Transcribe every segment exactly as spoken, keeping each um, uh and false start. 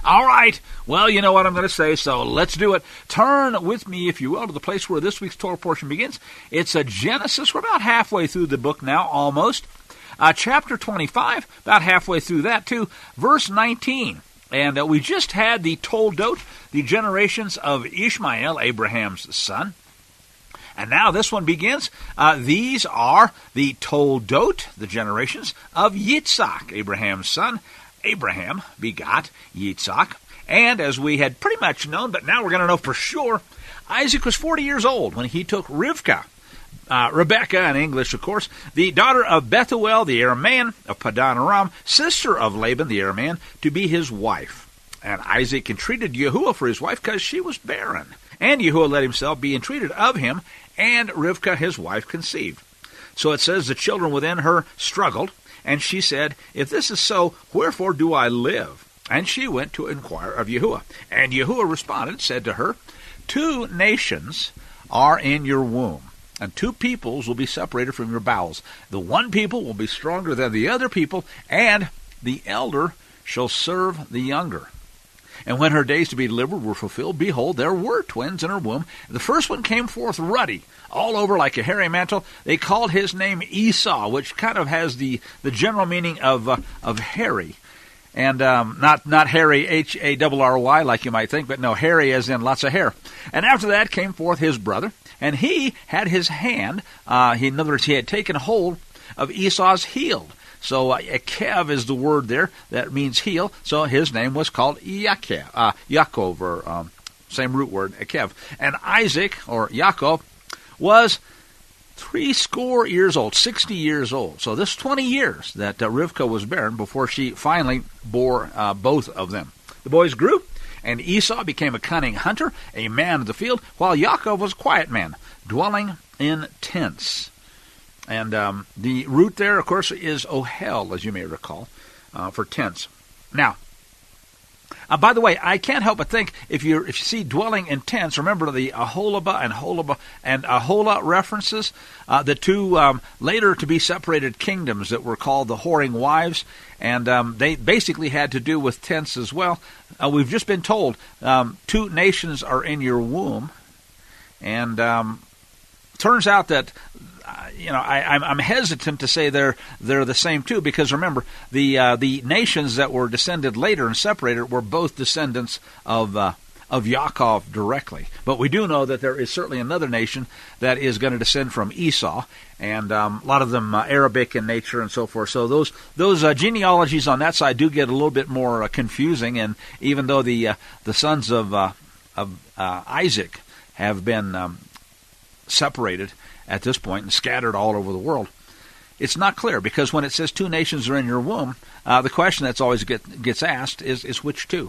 All right. Well, you know what I'm going to say, so let's do it. Turn with me, if you will, to the place where this week's Torah portion begins. It's a Genesis. We're about halfway through the book now, almost. Uh, chapter twenty-five, about halfway through that, too. Verse nineteen. And uh, we just had the Toldot, the generations of Ishmael, Abraham's son. And now this one begins. Uh, these are the Toldot, the generations of Yitzhak, Abraham's son. Abraham begot Yitzhak. And as we had pretty much known, but now we're going to know for sure, Isaac was forty years old when he took Rivkah, uh, Rebekah in English, of course, the daughter of Bethuel, the Aramean, of Padan Aram, sister of Laban, the Aramean, to be his wife. And Isaac entreated Yahuwah for his wife because she was barren. And Yahuwah let himself be entreated of him, and Rivkah his wife conceived. So it says the children within her struggled, and she said, If this is so, wherefore do I live? And she went to inquire of Yahuwah. And Yahuwah responded, said to her, Two nations are in your womb, and two peoples will be separated from your bowels. The one people will be stronger than the other people, and the elder shall serve the younger. And when her days to be delivered were fulfilled, behold, there were twins in her womb. The first one came forth ruddy, all over like a hairy mantle. They called his name Esau, which kind of has the, the general meaning of uh, of hairy. And um, not not hairy, H A R R Y, like you might think, but no, hairy as in lots of hair. And after that came forth his brother, and he had his hand, uh, he, in other words, he had taken hold of Esau's heel. So uh, Ekev is the word there that means heel. So his name was called Yaakov, uh, Yaakov, or um, same root word, Ekev. And Isaac, or Yaakov, was three score years old, sixty years old. So this twenty years that uh, Rivkah was barren before she finally bore uh, both of them. The boys grew, and Esau became a cunning hunter, a man of the field, while Yaakov was a quiet man, dwelling in tents. And um, the root there, of course, is ohel, as you may recall, uh, for tents. Now, uh, by the way, I can't help but think, if you if you see dwelling in tents, remember the Aholibah and Holibah and Aholah references, uh, the two um, later to be separated kingdoms that were called the whoring wives, and um, they basically had to do with tents as well. Uh, we've just been told um, two nations are in your womb, and um, turns out that Uh, you know, I, I'm, I'm hesitant to say they're they're the same too, because remember the uh, the nations that were descended later and separated were both descendants of uh, of Yaakov directly. But we do know that there is certainly another nation that is going to descend from Esau, and um, a lot of them uh, Arabic in nature and so forth. So those those uh, genealogies on that side do get a little bit more uh, confusing. And even though the uh, the sons of uh, of uh, Isaac have been um, separated at this point and scattered all over the world, it's not clear, because when it says two nations are in your womb, uh, the question that's always get, gets asked is, is which two?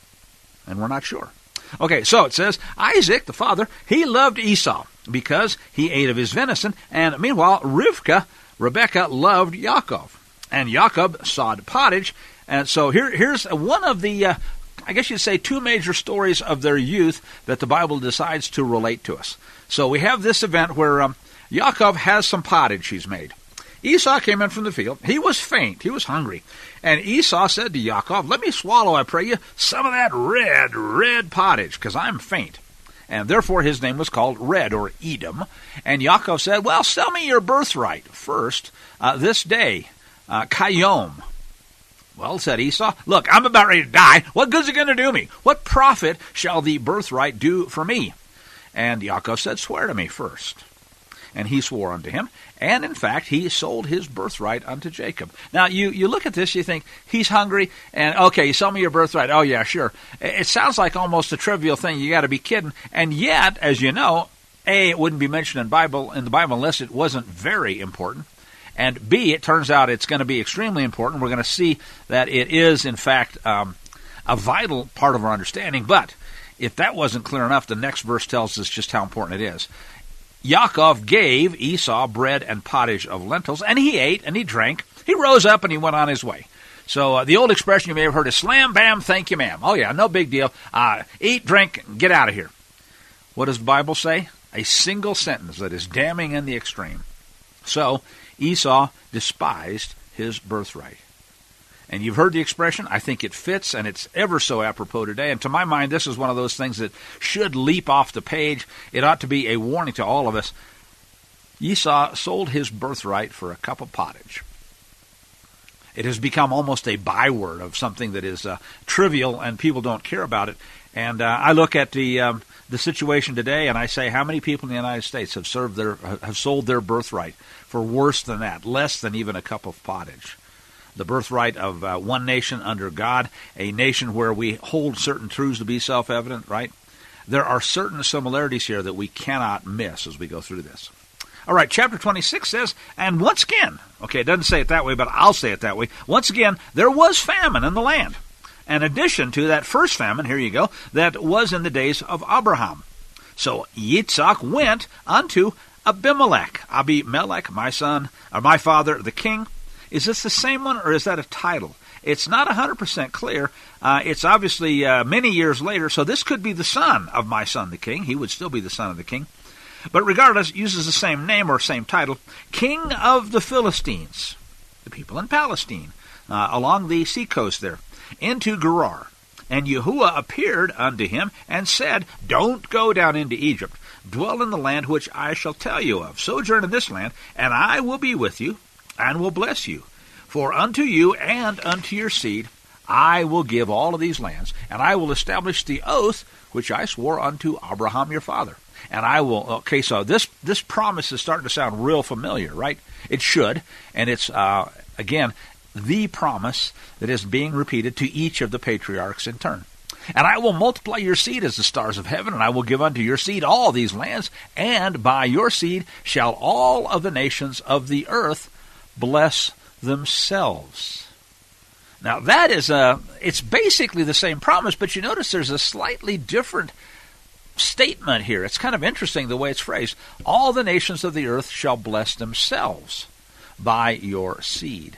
And we're not sure. Okay, so it says, Isaac, the father, he loved Esau because he ate of his venison, and meanwhile, Rivkah, Rebekah, loved Yaakov. And Yaakov sawed pottage, and so here, here's one of the, uh, I guess you'd say, two major stories of their youth that the Bible decides to relate to us. So we have this event where um, Yaakov has some pottage he's made. Esau came in from the field. He was faint. He was hungry. And Esau said to Yaakov, Let me swallow, I pray you, some of that red, red pottage, because I'm faint. And therefore his name was called Red, or Edom. And Yaakov said, Well, sell me your birthright first uh, this day, uh, Kayom. Well, said Esau, Look, I'm about ready to die. What good's it going to do me? What profit shall the birthright do for me? And Yaakov said, Swear to me first. And he swore unto him. And in fact, he sold his birthright unto Jacob. Now, you, you look at this, you think, he's hungry, and okay, you sell me your birthright. Oh, yeah, sure. It sounds like almost a trivial thing. You got to be kidding. And yet, as you know, A, it wouldn't be mentioned in Bible in the Bible unless it wasn't very important. And B, it turns out it's going to be extremely important. We're going to see that it is, in fact, um, a vital part of our understanding. But if that wasn't clear enough, the next verse tells us just how important it is. Yaakov gave Esau bread and pottage of lentils, and he ate and he drank. He rose up and he went on his way. So uh, the old expression you may have heard is slam, bam, thank you, ma'am. Oh, yeah, no big deal. Uh, eat, drink, get out of here. What does the Bible say? A single sentence that is damning in the extreme. So Esau despised his birthright. And you've heard the expression. I think it fits, and it's ever so apropos today. And to my mind, this is one of those things that should leap off the page. It ought to be a warning to all of us. Esau sold his birthright for a cup of pottage. It has become almost a byword of something that is uh, trivial, and people don't care about it. And uh, I look at the um, the situation today, and I say, how many people in the United States have served their have sold their birthright for worse than that, less than even a cup of pottage? The birthright of uh, one nation under God, a nation where we hold certain truths to be self-evident, right? There are certain similarities here that we cannot miss as we go through this. All right, chapter twenty-six says, and once again, okay, it doesn't say it that way, but I'll say it that way. Once again, there was famine in the land. In addition to that first famine, here you go, that was in the days of Abraham. So Yitzhak went unto Abimelech. Abimelech, my son, or my father, the king. Is this the same one, or is that a title? It's not one hundred percent clear. Uh, it's obviously uh, many years later, so this could be the son of my son, the king. He would still be the son of the king. But regardless, uses the same name or same title, King of the Philistines, the people in Palestine, uh, along the seacoast there, into Gerar. And Yahuwah appeared unto him and said, don't go down into Egypt. Dwell in the land which I shall tell you of. Sojourn in this land, and I will be with you, and will bless you. For unto you and unto your seed I will give all of these lands, and I will establish the oath which I swore unto Abraham your father. And I will, okay, so this, this promise is starting to sound real familiar, right? It should, and it's, uh, again, the promise that is being repeated to each of the patriarchs in turn. And I will multiply your seed as the stars of heaven, and I will give unto your seed all these lands, and by your seed shall all of the nations of the earth bless themselves. Now that is a, it's basically the same promise, but you notice there's a slightly different statement here. It's kind of interesting the way it's phrased. All the nations of the earth shall bless themselves by your seed.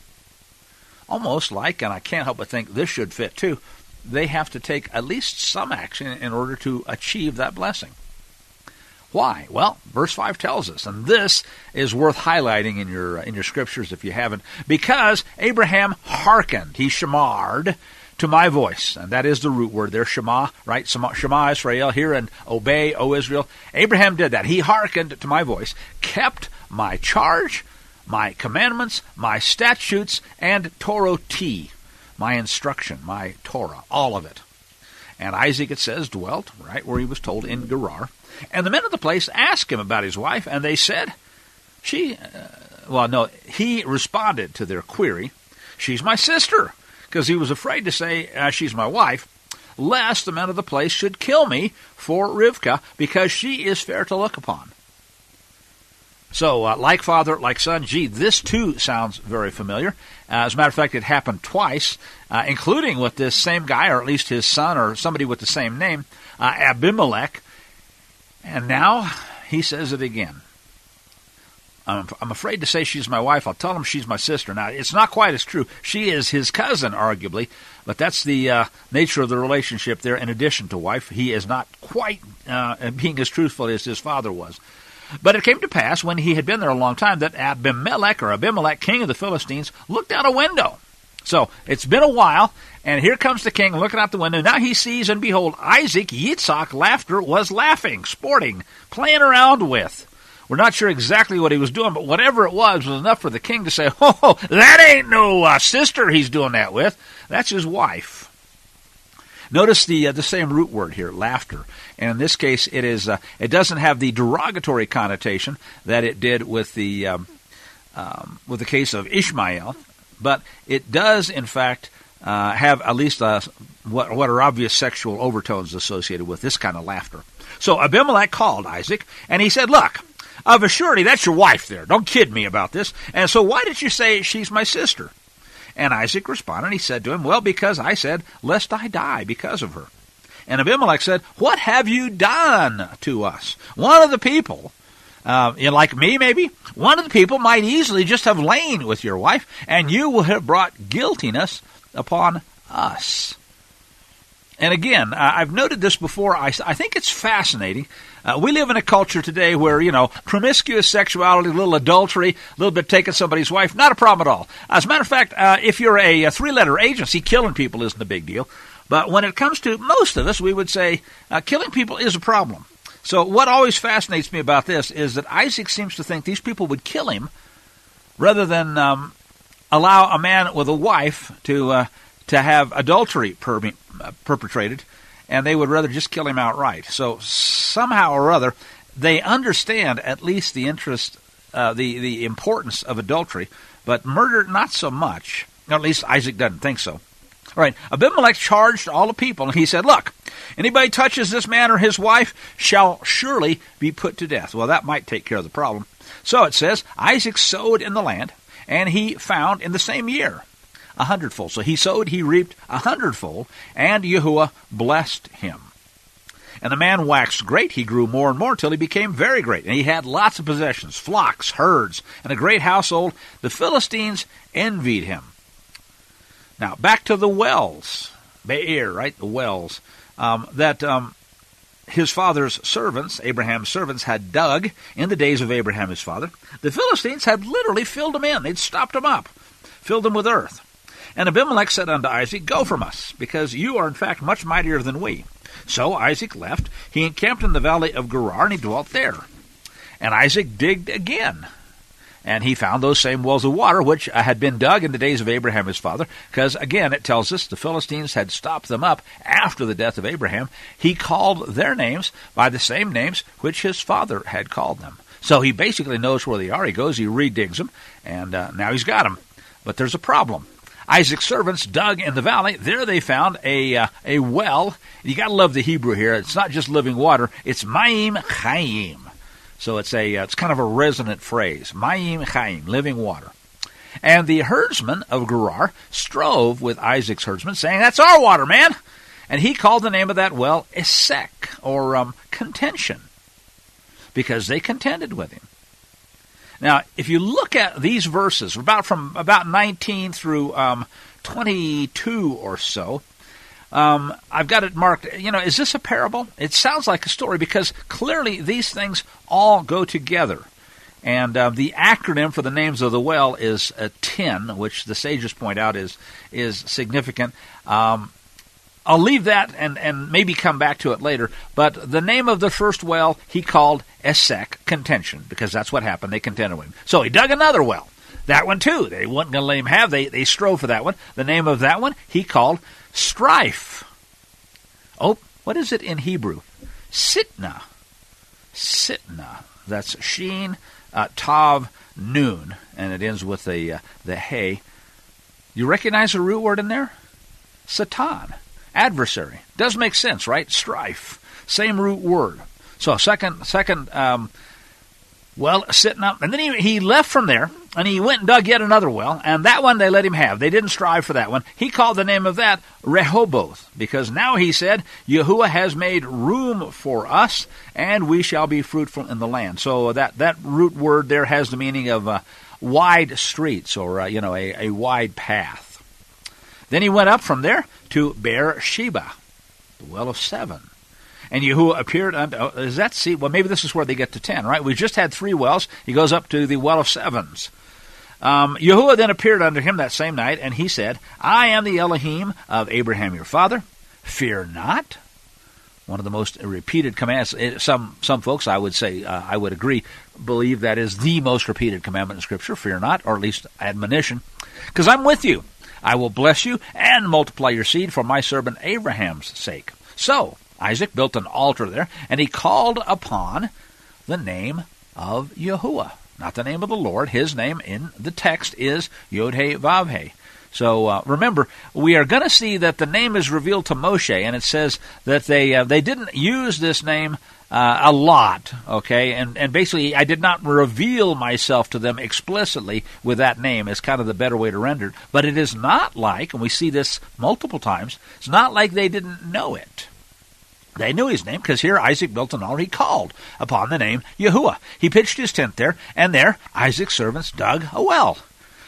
Almost like, and I can't help but think this should fit too, they have to take at least some action in order to achieve that blessing. Why? Well, verse five tells us, and this is worth highlighting in your in your scriptures if you haven't, because Abraham hearkened, he shemared, to my voice, and that is the root word there, Shema, right? Shema Israel, hear and obey, O Israel. Abraham did that. He hearkened to my voice, kept my charge, my commandments, my statutes, and Toroti, my instruction, my Torah, all of it. And Isaac, it says, dwelt, right where he was told, in Gerar. And the men of the place asked him about his wife, and they said, she, uh, well, no, he responded to their query, she's my sister, because he was afraid to say, uh, she's my wife, lest the men of the place should kill me for Rivkah, because she is fair to look upon. So, uh, like father, like son, gee, this too sounds very familiar. Uh, as a matter of fact, it happened twice, uh, including with this same guy, or at least his son, or somebody with the same name, uh, Abimelech. And now he says it again. I'm, I'm afraid to say she's my wife. I'll tell him she's my sister. Now, it's not quite as true. She is his cousin, arguably, but that's the uh, nature of the relationship there in addition to wife. He is not quite uh, being as truthful as his father was. But it came to pass, when he had been there a long time, that Abimelech, or Abimelech, king of the Philistines, looked out a window. So it's been a while, and here comes the king looking out the window. Now he sees, and behold, Isaac, Yitzhak, laughter, was laughing, sporting, playing around with. We're not sure exactly what he was doing, but whatever it was was enough for the king to say, oh, that ain't no uh, sister he's doing that with. That's his wife. Notice the uh, the same root word here, laughter. And in this case, it is uh, it doesn't have the derogatory connotation that it did with the um, um, with the case of Ishmael, but it does, in fact, uh, have at least uh, what what are obvious sexual overtones associated with this kind of laughter. So Abimelech called Isaac, and he said, "Look, of a surety, that's your wife there. Don't kid me about this. And so why did you say she's my sister?" And Isaac responded, he said to him, "Well, because I said, lest I die because of her." And Abimelech said, "What have you done to us?" One of the people, uh, you know, like me maybe, one of the people might easily just have lain with your wife, and you will have brought guiltiness upon us. And again, uh, I've noted this before. I, I think it's fascinating. Uh, we live in a culture today where, you know, promiscuous sexuality, a little adultery, a little bit taking somebody's wife, not a problem at all. As a matter of fact, uh, if you're a, a three-letter agency, killing people isn't a big deal. But when it comes to most of us, we would say uh, killing people is a problem. So what always fascinates me about this is that Isaac seems to think these people would kill him rather than um, allow a man with a wife to uh, to have adultery per- uh, perpetrated, and they would rather just kill him outright. So somehow or other, they understand at least the interest, uh, the, the importance of adultery, but murder not so much. Or at least Isaac doesn't think so. All right, Abimelech charged all the people, and he said, look, anybody touches this man or his wife shall surely be put to death. Well, that might take care of the problem. So it says, Isaac sowed in the land, and he found in the same year a hundredfold. So he sowed, he reaped a hundredfold, and Yahuwah blessed him. And the man waxed great. He grew more and more until he became very great. And he had lots of possessions, flocks, herds, and a great household. The Philistines envied him. Now, back to the wells. Be'er, right? The wells. Um, that um, his father's servants, Abraham's servants, had dug in the days of Abraham, his father. The Philistines had literally filled them in. They'd stopped them up, filled them with earth. And Abimelech said unto Isaac, go from us, because you are in fact much mightier than we. So Isaac left. He encamped in the valley of Gerar, and he dwelt there. And Isaac digged again. And he found those same wells of water, which had been dug in the days of Abraham his father, because, again, it tells us the Philistines had stopped them up after the death of Abraham. He called their names by the same names which his father had called them. So he basically knows where they are. He goes, he redigs them, and uh, now he's got them. But there's a problem. Isaac's servants dug in the valley. There they found a uh, a well. You got to love the Hebrew here. It's not just living water. It's Mayim Chaim. So it's a uh, it's kind of a resonant phrase. Mayim Chaim, living water. And the herdsman of Gerar strove with Isaac's herdsman, saying, that's our water, man. And he called the name of that well Esek, or um, contention, because they contended with him. Now, if you look at these verses, about from about nineteen through um, twenty-two or so, um, I've got it marked, you know, is this a parable? It sounds like a story because clearly these things all go together. And uh, the acronym for the names of the well is uh, T I N, which the sages point out is is significant. Um, I'll leave that and, and maybe come back to it later. But the name of the first well he called Esek, contention, because that's what happened. They contended with him. So he dug another well. That one too. They weren't going to let him have. They, they strove for that one. The name of that one he called strife. Oh, what is it in Hebrew? Sitna. Sitna. That's Sheen, uh, Tav, Noon. And it ends with the, uh, the Hey. You recognize the root word in there? Satan. Adversary. Does make sense, right? Strife. Same root word. So second, second, um, well, sitting up. And then he, he left from there, and he went and dug yet another well, and that one they let him have. They didn't strive for that one. He called the name of that Rehoboth, because now he said, Yahuwah has made room for us, and we shall be fruitful in the land. So that, that root word there has the meaning of uh, wide streets, or, uh, you know, a, a wide path. Then he went up from there to Beersheba, the well of seven. And Yahuwah appeared unto, oh, is that, see, well, maybe this is where they get to ten, right? We just had three wells. He goes up to the well of sevens. Um, Yahuwah then appeared unto him that same night, and he said, I am the Elohim of Abraham your father. Fear not. One of the most repeated commands. Some some folks, I would say, uh, I would agree, believe that is the most repeated commandment in Scripture. Fear not, or at least admonition. Because I'm with you. I will bless you and multiply your seed for my servant Abraham's sake. So Isaac built an altar there, and he called upon the name of Yahuwah. Not the name of the Lord. His name in the text is Yod-Heh-Vav-Heh. So uh, remember, we are going to see that the name is revealed to Moshe, and it says that they uh, they didn't use this name uh, a lot, okay? And and basically, I did not reveal myself to them explicitly with that name is kind of the better way to render it. But it is not like, and we see this multiple times, it's not like they didn't know it. They knew his name, because here Isaac built an altar. He called upon the name Yahuwah. He pitched his tent there, and there Isaac's servants dug a well.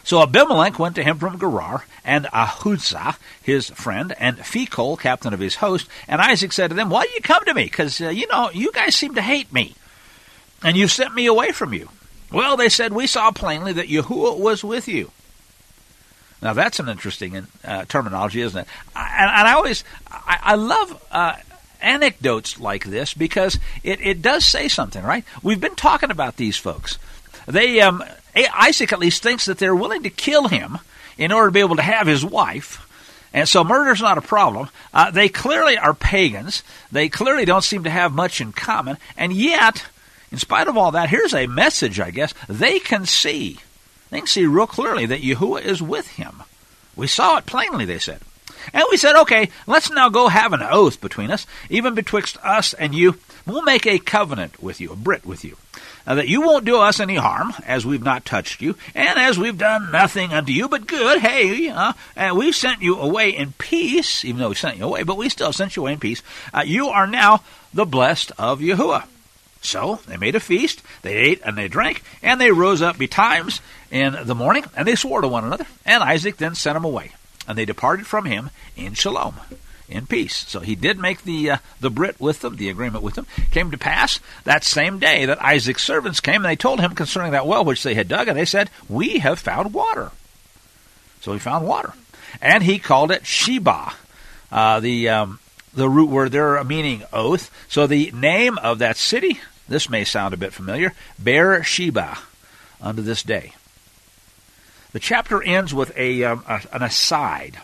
So Abimelech went to him from Gerar, and Ahuzah, his friend, and Phicol, captain of his host. And Isaac said to them, why do you come to me? Because, uh, you know, you guys seem to hate me, and you've sent me away from you. Well, they said, we saw plainly that Yahuwah was with you. Now, that's an interesting uh, terminology, isn't it? I, and, and I always, I, I love uh, anecdotes like this because it, it does say something, right? We've been talking about these folks. They, um, Isaac at least thinks that they're willing to kill him in order to be able to have his wife. And so murder's not a problem. Uh, they clearly are pagans. They clearly don't seem to have much in common. And yet, in spite of all that, here's a message, I guess. They can see. They can see real clearly that Yahuwah is with him. We saw it plainly, they said. And we said, okay, let's now go have an oath between us, even betwixt us and you. We'll make a covenant with you, a brit with you, uh, that you won't do us any harm, as we've not touched you, and as we've done nothing unto you but good. Hey, uh, and we've sent you away in peace, even though we sent you away, but we still sent you away in peace. Uh, you are now the blessed of Yahuwah. So they made a feast, they ate and they drank, and they rose up betimes in the morning, and they swore to one another. And Isaac then sent them away, and they departed from him in shalom, in peace. So he did make the uh, the brit with them, the agreement with them. Came to pass that same day that Isaac's servants came, and they told him concerning that well which they had dug, and they said, we have found water. So he found water. And he called it Sheba, uh, the... Um, The root word there meaning oath. So the name of that city, this may sound a bit familiar, Beersheba, unto this day. The chapter ends with a, um, a an aside.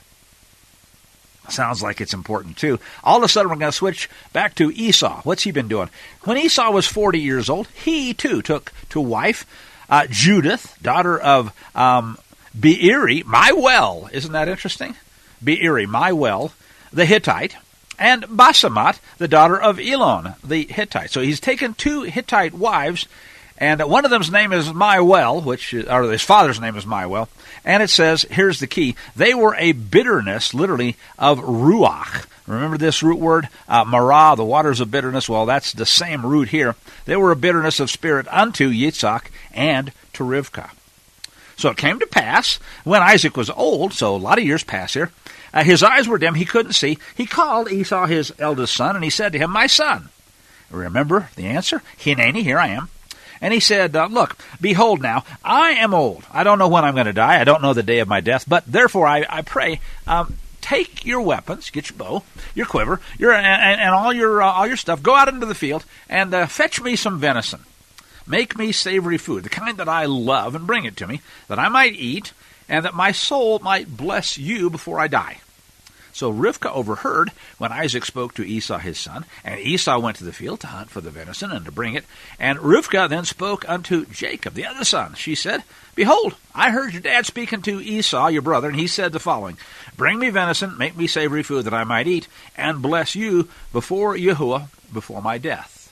Sounds like it's important too. All of a sudden we're going to switch back to Esau. What's he been doing? When Esau was forty years old, he too took to wife uh, Judith, daughter of um, Beeri, my well. Isn't that interesting? Beeri, my well, the Hittite. And Basemat, the daughter of Elon, the Hittite. So he's taken two Hittite wives, and one of them's name is Mywell, which is, or his father's name is Mywell. And it says, here's the key, they were a bitterness, literally, of ruach. Remember this root word, uh, marah, the waters of bitterness? Well, that's the same root here. They were a bitterness of spirit unto Yitzhak and to Rivkah. So it came to pass, when Isaac was old, so a lot of years pass here, Uh, his eyes were dim, he couldn't see. He called Esau, his eldest son, and he said to him, my son. Remember the answer? Hineni, here I am. And he said, uh, look, behold now, I am old. I don't know when I'm going to die. I don't know the day of my death. But therefore, I, I pray, um, take your weapons, get your bow, your quiver, your and, and all your uh, all your stuff. Go out into the field and uh, fetch me some venison. Make me savory food, the kind that I love, and bring it to me, that I might eat, and that my soul might bless you before I die. So Rivkah overheard when Isaac spoke to Esau his son, and Esau went to the field to hunt for the venison and to bring it. And Rivkah then spoke unto Jacob, the other son. She said, behold, I heard your dad speaking to Esau, your brother, and he said the following, bring me venison, make me savory food that I might eat, and bless you before Yahuwah, before my death.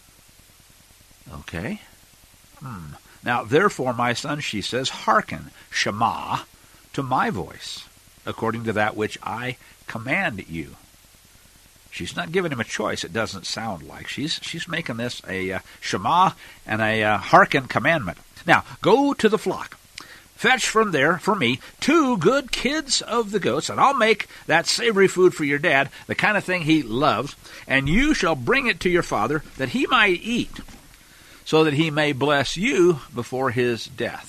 Okay. Hmm. Now, therefore, my son, she says, hearken, Shema, to my voice, according to that which I command you. She's not giving him a choice, it doesn't sound like. She's she's making this a uh, Shema and a uh, hearken commandment. Now, go to the flock. Fetch from there, for me, two good kids of the goats, and I'll make that savory food for your dad, the kind of thing he loves, and you shall bring it to your father, that he might eat, so that he may bless you before his death.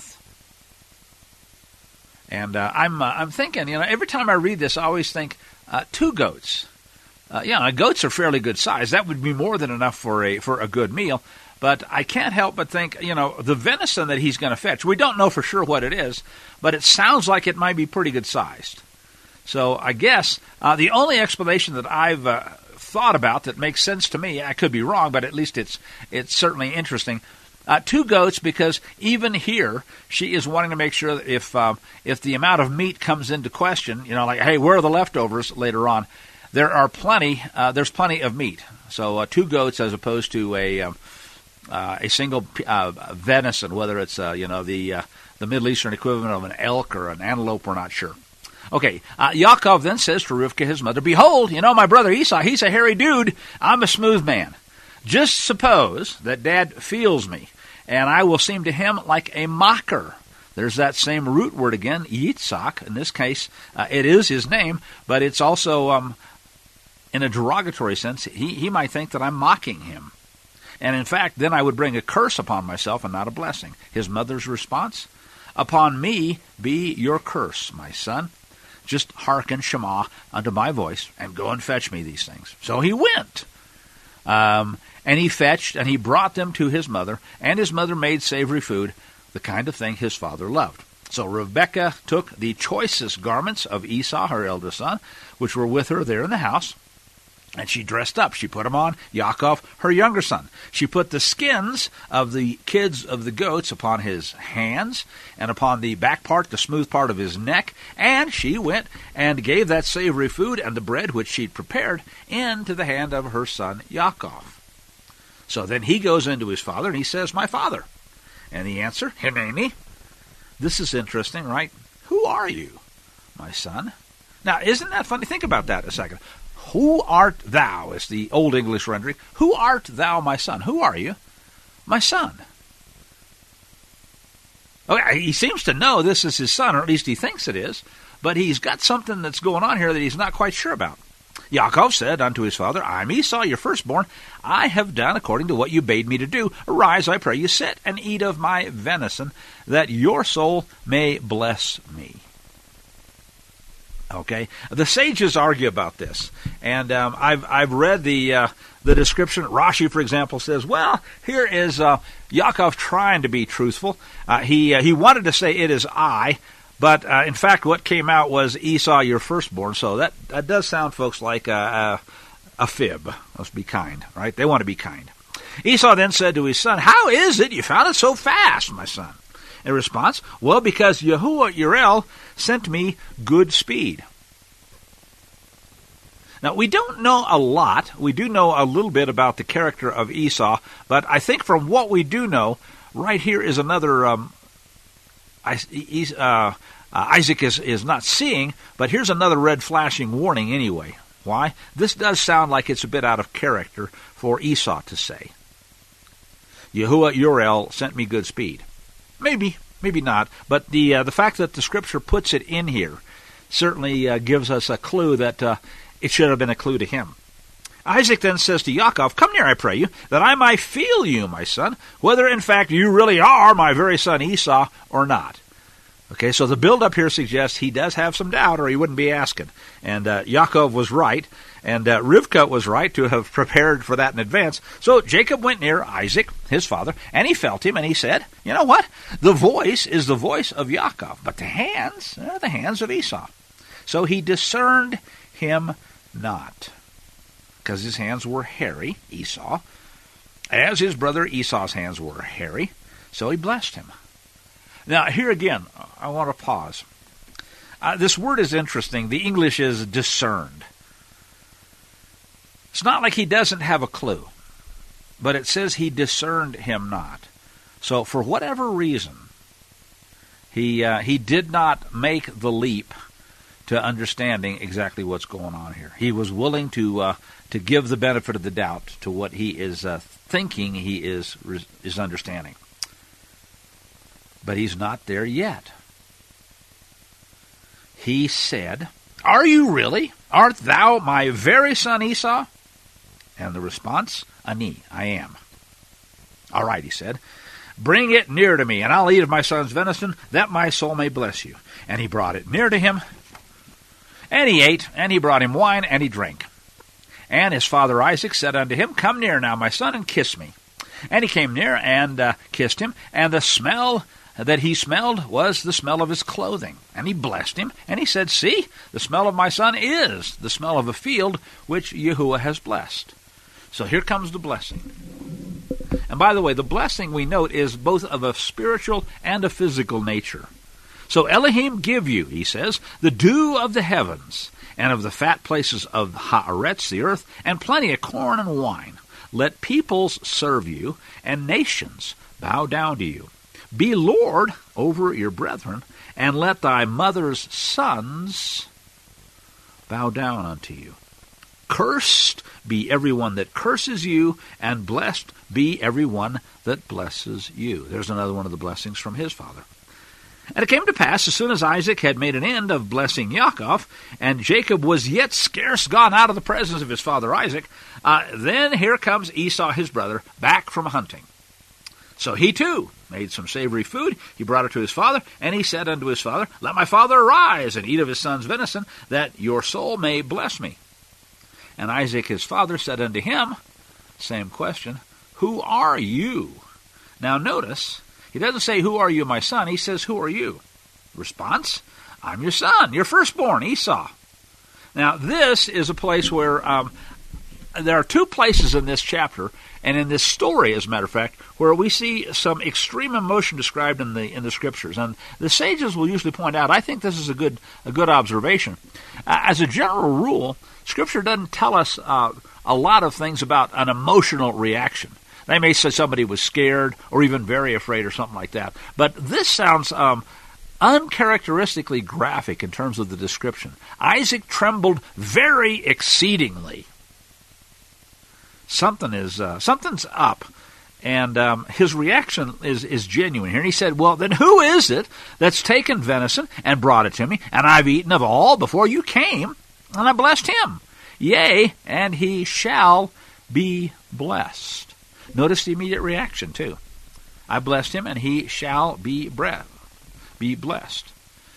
And uh, I'm uh, I'm thinking, you know, every time I read this, I always think, uh, two goats. Uh, yeah, goats are fairly good size. That would be more than enough for a for a good meal. But I can't help but think, you know, the venison that he's going to fetch, we don't know for sure what it is, but it sounds like it might be pretty good sized. So I guess uh, the only explanation that I've uh, thought about that makes sense to me, I could be wrong, but at least it's it's certainly interesting. Uh, two goats, because even here she is wanting to make sure that if uh, if the amount of meat comes into question, you know, like, hey, where are the leftovers later on? There are plenty. Uh, there's plenty of meat. So uh, two goats as opposed to a um, uh, a single uh, venison, whether it's uh, you know the uh, the Middle Eastern equivalent of an elk or an antelope, we're not sure. Okay, uh, Yaakov then says to Rivkah, his mother, behold, you know, my brother Esau, he's a hairy dude. I'm a smooth man. Just suppose that Dad feels me, and I will seem to him like a mocker, There's that same root word again, Yitzhak. In this case, uh, it is his name, but it's also, um, in a derogatory sense, he, he might think that I'm mocking him. And in fact, then I would bring a curse upon myself and not a blessing. His mother's response, upon me be your curse, my son. Just hearken, Shema, unto my voice, and go and fetch me these things. So he went. Um, and he fetched, and he brought them to his mother, and his mother made savory food, the kind of thing his father loved. So Rebekah took the choicest garments of Esau, her eldest son, which were with her there in the house, and she dressed up. She put them on Yaakov, her younger son. She put the skins of the kids of the goats upon his hands and upon the back part, the smooth part of his neck, and she went and gave that savory food and the bread which she'd prepared into the hand of her son Yaakov. So then he goes into his father and he says, my father. And the answer, Hineni. This is interesting, right? Who are you, my son? Now, isn't that funny? Think about that a second. Who art thou, is the Old English rendering. Who art thou, my son? Who are you? My son. Okay, he seems to know this is his son, or at least he thinks it is, but he's got something that's going on here that he's not quite sure about. Yaakov said unto his father, I am Esau, your firstborn. I have done according to what you bade me to do. Arise, I pray you, sit and eat of my venison, that your soul may bless me. Okay, the sages argue about this, and um, I've I've read the uh, the description. Rashi, for example, says, "Well, here is uh, Yaakov trying to be truthful. Uh, he uh, he wanted to say it is I, but uh, in fact, what came out was Esau, your firstborn. So that that does sound, folks, like a, a, a fib. Let's be kind, right? They want to be kind. Esau then said to his son, "How is it you found it so fast, my son?" In response, well, because Yahuwah Yirel sent me good speed. Now, we don't know a lot. We do know a little bit about the character of Esau, but I think from what we do know, right here is another, um, I, uh, Isaac is, is not seeing, but here's another red flashing warning anyway. Why? This does sound like it's a bit out of character for Esau to say. Yahuwah Yirel sent me good speed. Maybe, maybe not, but the uh, the fact that the Scripture puts it in here certainly uh, gives us a clue that uh, it should have been a clue to him. Isaac then says to Yaakov, "Come near, I pray you, that I might feel you, my son, whether in fact you really are my very son Esau or not." Okay, so the build-up here suggests he does have some doubt, or he wouldn't be asking. And uh, Yaakov was right, and uh, Rivkah was right to have prepared for that in advance. So Jacob went near Isaac, his father, and he felt him, and he said, "You know what? The voice is the voice of Yaakov, but the hands are the hands of Esau." So he discerned him not, because his hands were hairy, Esau, as his brother Esau's hands were hairy, so he blessed him. Now, here again, I want to pause. Uh, this word is interesting. The English is discerned. It's not like he doesn't have a clue, but it says he discerned him not. So, for whatever reason, he uh, he did not make the leap to understanding exactly what's going on here. He was willing to uh, to give the benefit of the doubt to what he is uh, thinking he is is understanding. But he's not there yet. He said, "Are you really? Art thou my very son Esau?" And the response, "Ani, I am." "All right," he said, "bring it near to me, and I'll eat of my son's venison, that my soul may bless you." And he brought it near to him, and he ate, and he brought him wine, and he drank. And his father Isaac said unto him, "Come near now, my son, and kiss me." And he came near and uh, kissed him, and the smell that he smelled was the smell of his clothing. And he blessed him, and he said, "See, the smell of my son is the smell of a field which Yahuwah has blessed." So here comes the blessing. And by the way, the blessing, we note, is both of a spiritual and a physical nature. "So Elohim give you," he says, "the dew of the heavens, and of the fat places of Haaretz, the earth, and plenty of corn and wine. Let peoples serve you, and nations bow down to you. Be Lord over your brethren, and let thy mother's sons bow down unto you. Cursed be everyone that curses you, and blessed be everyone that blesses you." There's another one of the blessings from his father. And it came to pass, as soon as Isaac had made an end of blessing Yaakov, and Jacob was yet scarce gone out of the presence of his father Isaac, uh, then here comes Esau his brother, back from hunting. So he too made some savory food. He brought it to his father, and he said unto his father, Let my father arise, and eat of his son's venison, that your soul may bless me. And Isaac his father said unto him, same question, Who are you? Now notice, he doesn't say, Who are you, my son? He says, Who are you? Response, I'm your son, your firstborn, Esau. Now this is a place where um, there are two places in this chapter, and in this story, as a matter of fact, where we see some extreme emotion described in the in the scriptures. And the sages will usually point out, I think this is a good a good observation. Uh, as a general rule, Scripture doesn't tell us uh, a lot of things about an emotional reaction. They may say somebody was scared or even very afraid or something like that. But this sounds um, uncharacteristically graphic in terms of the description. Isaac trembled very exceedingly. Something is uh, something's up, and um, his reaction is is genuine here. And he said, "Well, then who is it that's taken venison and brought it to me? And I've eaten of all before you came, and I blessed him. Yea, and he shall be blessed." Notice the immediate reaction too. I blessed him, and he shall be bre- be blessed.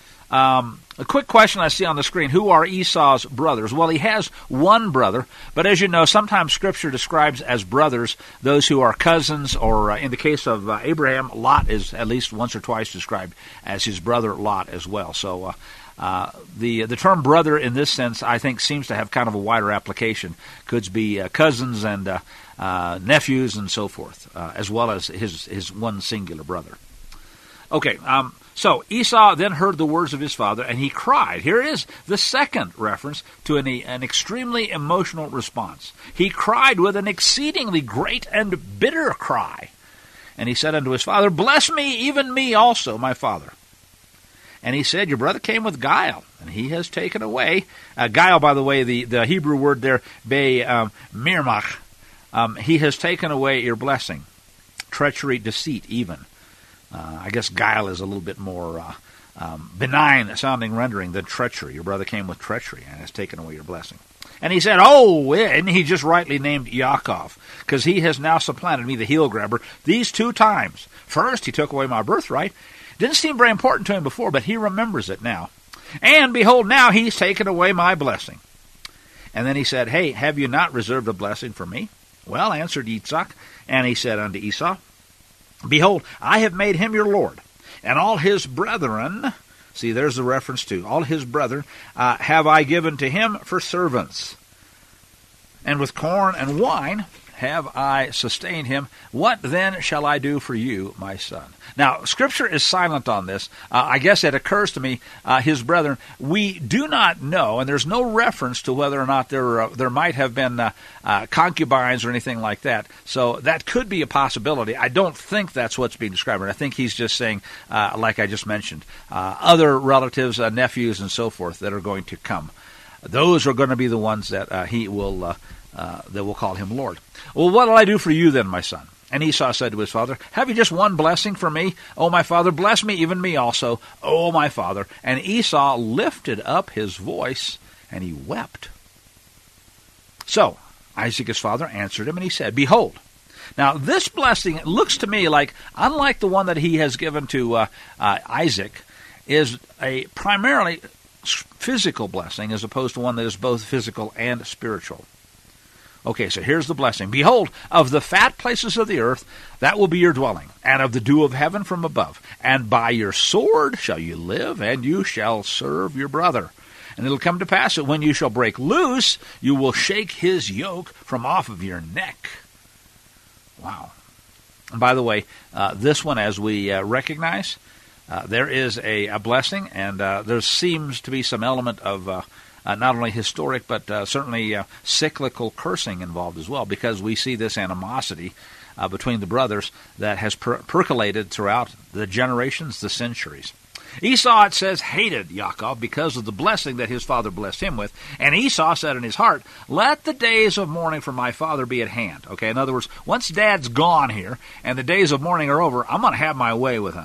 Um, a quick question I see on the screen, who are Esau's brothers? Well, he has one brother, but as you know, sometimes Scripture describes as brothers those who are cousins, or uh, in the case of uh, Abraham, Lot is at least once or twice described as his brother Lot as well. So uh, uh, the the term brother in this sense, I think, seems to have kind of a wider application. Could be uh, cousins and uh, uh, nephews and so forth, uh, as well as his, his one singular brother. Okay, um, so Esau then heard the words of his father, and he cried. Here is the second reference to an, an extremely emotional response. He cried with an exceedingly great and bitter cry. And he said unto his father, Bless me, even me also, my father. And he said, Your brother came with guile, and he has taken away. Uh, guile, by the way, the, the Hebrew word there, be um, mirmach. Um, he has taken away your blessing. Treachery, deceit, even. Uh, I guess guile is a little bit more uh, um, benign-sounding rendering than treachery. Your brother came with treachery and has taken away your blessing. And he said, oh, and he just rightly named Yaakov, because he has now supplanted me, the heel-grabber, these two times. First, he took away my birthright. Didn't seem very important to him before, but he remembers it now. And behold, now he's taken away my blessing. And then he said, Hey, have you not reserved a blessing for me? Well, answered Isaac, and he said unto Esau, Behold, I have made him your lord, and all his brethren, see, there's the reference to, all his brethren, uh, have I given to him for servants. And with corn and wine have I sustained him. What then shall I do for you, my son? Now, Scripture is silent on this. Uh, I guess it occurs to me, uh, his brethren, we do not know, and there's no reference to whether or not there uh, there might have been uh, uh, concubines or anything like that. So that could be a possibility. I don't think that's what's being described. I think he's just saying, uh, like I just mentioned, uh, other relatives, uh, nephews, and so forth that are going to come. Those are going to be the ones that uh, he will uh, uh, that will call him Lord. Well, what will I do for you then, my son? And Esau said to his father, Have you just one blessing for me? O my father, bless me, even me also, O my father. And Esau lifted up his voice, and he wept. So Isaac his father answered him, and he said, Behold. Now this blessing looks to me like, unlike the one that he has given to uh, uh, Isaac, is a primarily physical blessing as opposed to one that is both physical and spiritual. Okay, so here's the blessing. Behold, of the fat places of the earth, that will be your dwelling, and of the dew of heaven from above. And by your sword shall you live, and you shall serve your brother. And it'll come to pass that when you shall break loose, you will shake his yoke from off of your neck. Wow. And by the way, uh, this one, as we uh, recognize, uh, there is a, a blessing, and uh, there seems to be some element of uh, Uh, not only historic, but uh, certainly uh, cyclical cursing involved as well, because we see this animosity uh, between the brothers that has per- percolated throughout the generations, the centuries. Esau, it says, hated Yaakov because of the blessing that his father blessed him with, and Esau said in his heart, let the days of mourning for my father be at hand. Okay, in other words, once Dad's gone here and the days of mourning are over, I'm going to have my way with him.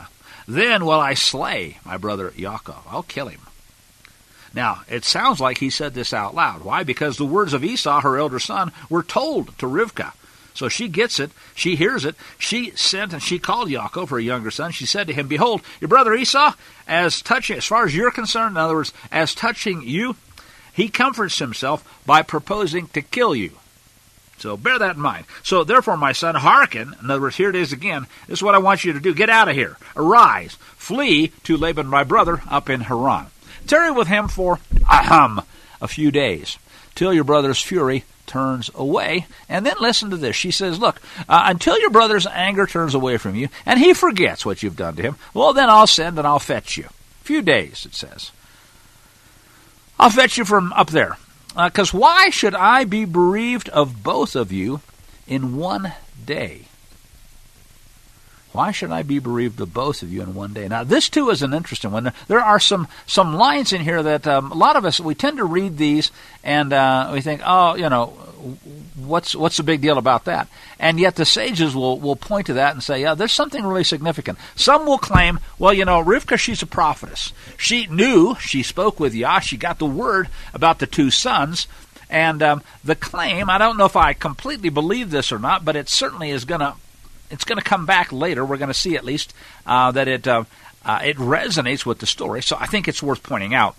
Then will I slay my brother Yaakov. I'll kill him. Now, it sounds like he said this out loud. Why? Because the words of Esau, her elder son, were told to Rivkah. So she gets it, she hears it, she sent and she called Yaakov, her younger son. She said to him, behold, your brother Esau, as touching, as far as you're concerned, in other words, as touching you, he comforts himself by proposing to kill you. So bear that in mind. So therefore, my son, hearken. In other words, here it is again. This is what I want you to do. Get out of here. Arise. Flee to Laban, my brother, up in Haran. Tarry with him for, ahem, a few days, till your brother's fury turns away. And then listen to this. She says, look, uh, until your brother's anger turns away from you, and he forgets what you've done to him, well, then I'll send and I'll fetch you. A few days, it says. I'll fetch you from up there. Because uh, why should I be bereaved of both of you in one day? Why should I be bereaved of both of you in one day? Now, this, too, is an interesting one. There are some, some lines in here that um, a lot of us, we tend to read these, and uh, we think, oh, you know, what's what's the big deal about that? And yet the sages will, will point to that and say, yeah, there's something really significant. Some will claim, well, you know, Rivkah, she's a prophetess. She knew, she spoke with Yah, she got the word about the two sons, and um, the claim, I don't know if I completely believe this or not, but it certainly is going to It's going to come back later. We're going to see at least uh, that it uh, uh, it resonates with the story. So I think it's worth pointing out.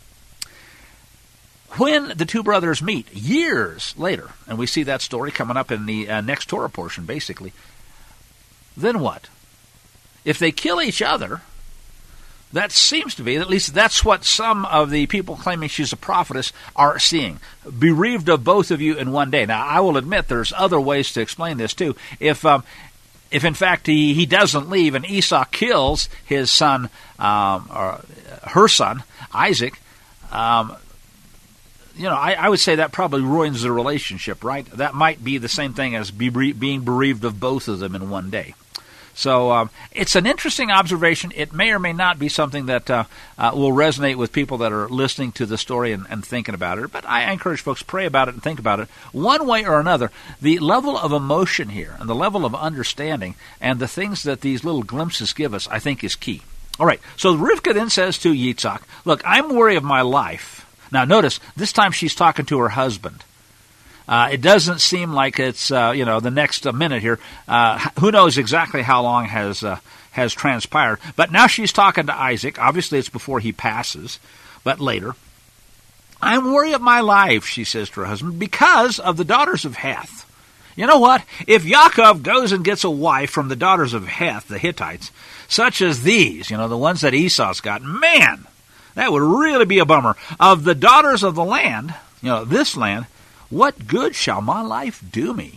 When the two brothers meet years later, and we see that story coming up in the uh, next Torah portion, basically, then what? If they kill each other, that seems to be, at least that's what some of the people claiming she's a prophetess are seeing. Bereaved of both of you in one day. Now, I will admit there's other ways to explain this too. If um, If, in fact, he, he doesn't leave and Esau kills his son, um, or her son, Isaac, um, you know, I, I would say that probably ruins the relationship, right? That might be the same thing as be, being bereaved of both of them in one day. So um, it's an interesting observation. It may or may not be something that uh, uh, will resonate with people that are listening to the story and, and thinking about it. But I encourage folks, pray about it and think about it. One way or another, the level of emotion here and the level of understanding and the things that these little glimpses give us, I think, is key. All right, so Rivkah then says to Yitzhak, look, I'm worried of my life. Now notice, this time she's talking to her husband. Uh, it doesn't seem like it's, uh, you know, the next uh, minute here. Uh, who knows exactly how long has uh, has transpired. But now she's talking to Isaac. Obviously, it's before he passes, but later. I'm worried of my life, she says to her husband, because of the daughters of Heth. You know what? If Yaakov goes and gets a wife from the daughters of Heth, the Hittites, such as these, you know, the ones that Esau's got, man, that would really be a bummer. Of the daughters of the land, you know, this land, what good shall my life do me?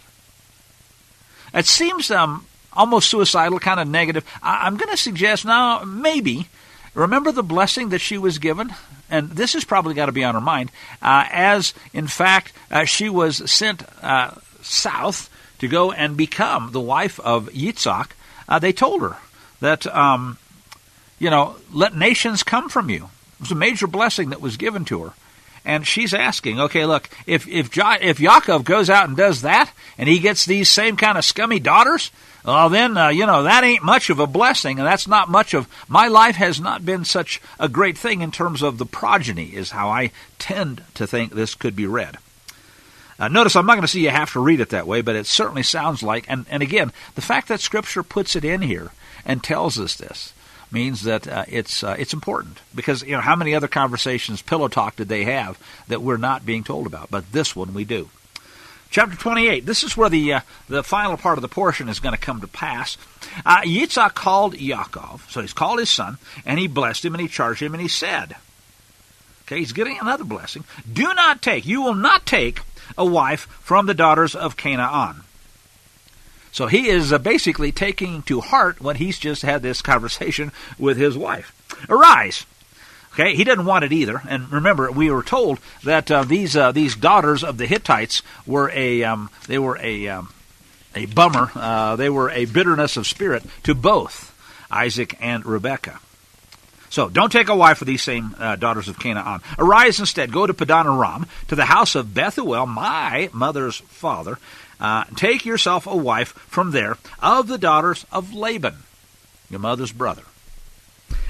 It seems um, almost suicidal, kind of negative. I- I'm going to suggest now, maybe, remember the blessing that she was given? And this has probably got to be on her mind, uh, as, in fact, uh, she was sent uh, south to go and become the wife of Yitzhak. Uh, they told her that, um, you know, let nations come from you. It was a major blessing that was given to her. And she's asking, okay, look, if if jo- if Yaakov goes out and does that, and he gets these same kind of scummy daughters, well, then, uh, you know, that ain't much of a blessing, and that's not much of, my life has not been such a great thing in terms of the progeny, is how I tend to think this could be read. Uh, notice I'm not going to say you have to read it that way, but it certainly sounds like, and, and again, the fact that Scripture puts it in here and tells us this, means that uh, it's uh, it's important, because you know how many other conversations, pillow talk, did they have that we're not being told about? But this one we do. Chapter twenty-eight. This is where the uh, the final part of the portion is going to come to pass. Uh, Yitzhak called Yaakov, so he's called his son, and he blessed him, and he charged him, and he said, okay, he's getting another blessing. Do not take, you will not take a wife from the daughters of Canaan. So he is uh, basically taking to heart what he's just had this conversation with his wife. Arise. Okay, he didn't want it either. And remember, we were told that uh, these uh, these daughters of the Hittites were a um, they were a um, a bummer. Uh, they were a bitterness of spirit to both Isaac and Rebekah. So don't take a wife for these same uh, daughters of Canaan. Arise instead, go to Padan Aram, to the house of Bethuel, my mother's father. Uh, take yourself a wife from there of the daughters of Laban, your mother's brother.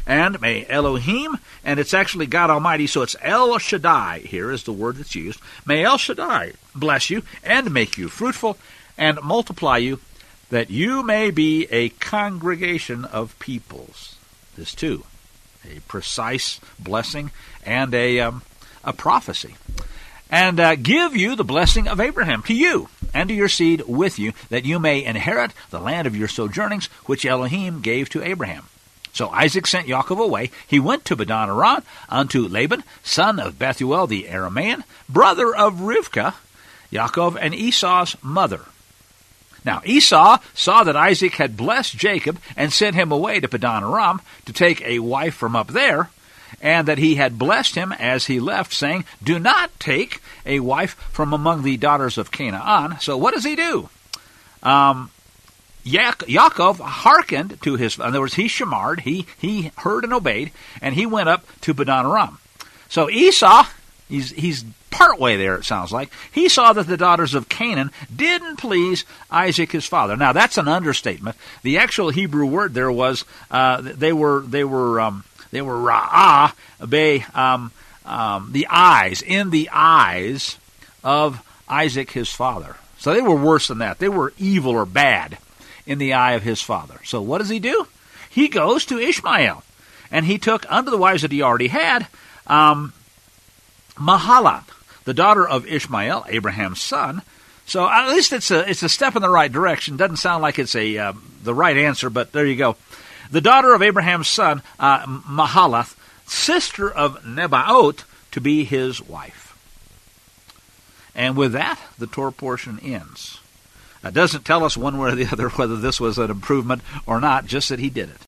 And may Elohim, and it's actually God Almighty, so it's El Shaddai here is the word that's used. May El Shaddai bless you and make you fruitful and multiply you, that you may be a congregation of peoples. This too, a precise blessing and a, um, a prophecy. And uh, give you the blessing of Abraham to you and to your seed with you, that you may inherit the land of your sojournings, which Elohim gave to Abraham. So Isaac sent Yaakov away. He went to Padan Aram unto Laban, son of Bethuel the Aramean, brother of Rivkah, Yaakov and Esau's mother. Now Esau saw that Isaac had blessed Jacob and sent him away to Padan Aram to take a wife from up there, and that he had blessed him as he left, saying, do not take a wife from among the daughters of Canaan. So what does he do? Um, Ya- Yaakov hearkened to his, in other words, he shamarred, he, he heard and obeyed, and he went up to Padan Aram. So Esau, he's, he's partway there, it sounds like. He saw that the daughters of Canaan didn't please Isaac his father. Now that's an understatement. The actual Hebrew word there was, uh, they were, they were, um, they were ra'ah, be, um, um, the eyes, in the eyes of Isaac his father. So they were worse than that. They were evil or bad in the eye of his father. So what does he do? He goes to Ishmael, and he took unto the wives that he already had, um, Mahalath, the daughter of Ishmael, Abraham's son. So at least it's a it's a step in the right direction. Doesn't sound like it's a uh, the right answer, but there you go. The daughter of Abraham's son, uh, Mahalath, sister of Nebaioth, to be his wife. And with that, the Torah portion ends. It doesn't tell us one way or the other whether this was an improvement or not, just that he did it.